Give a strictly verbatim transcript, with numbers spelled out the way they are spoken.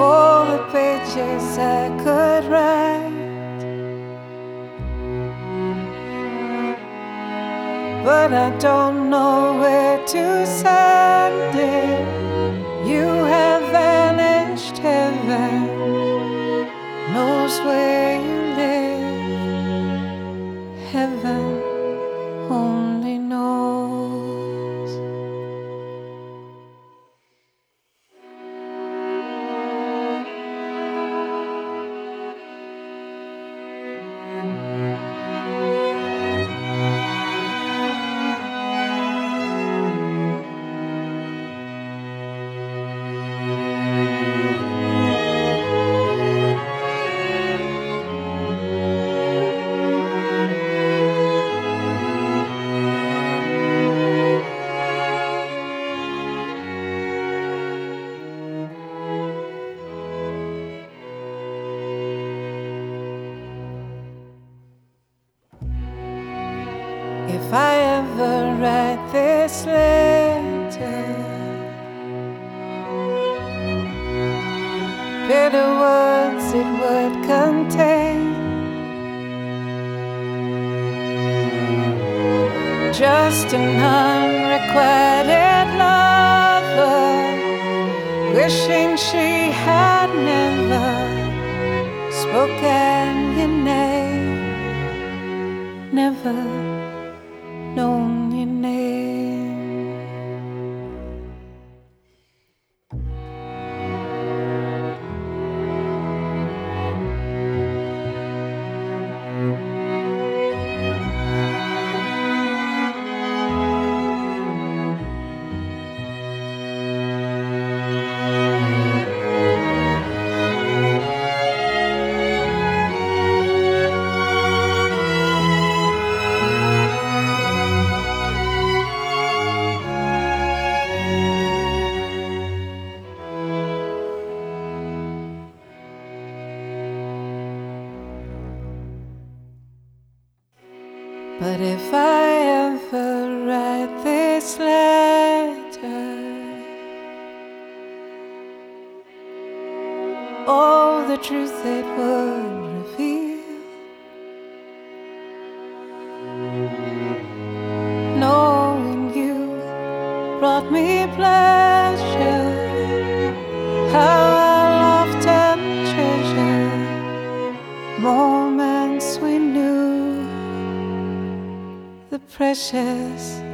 all the pages I could write, but I don't know where to send it. You have vanished, heaven knows where you live. Heaven only knows. If I ever write this letter, bitter words it would contain, just an unrequited lover, wishing she had never spoken your name, never known your name. But if I ever write this letter, all the truth it would reveal, knowing you brought me pleasure, how I'll often treasure moments we knew the precious